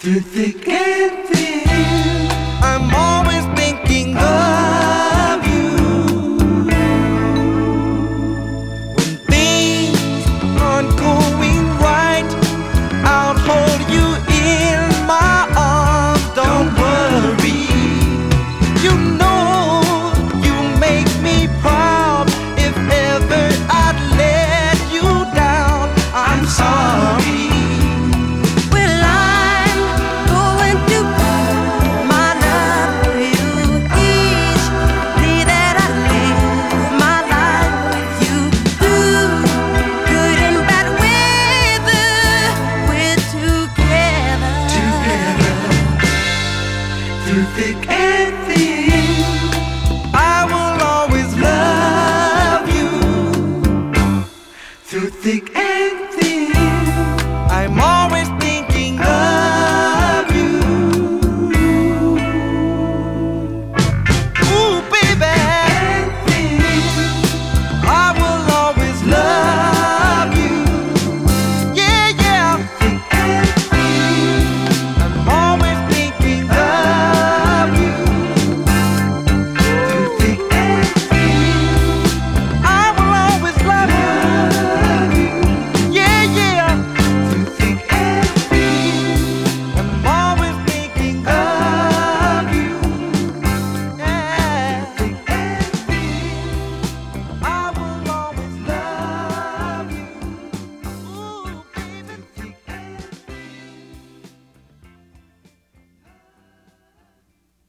through thick and thin. I'm always thinking of you. When things aren't going right, I'll hold you in my arms. Don't worry, you know you make me proud. If ever I'd let you down, I'm sorry. Through thick and thin.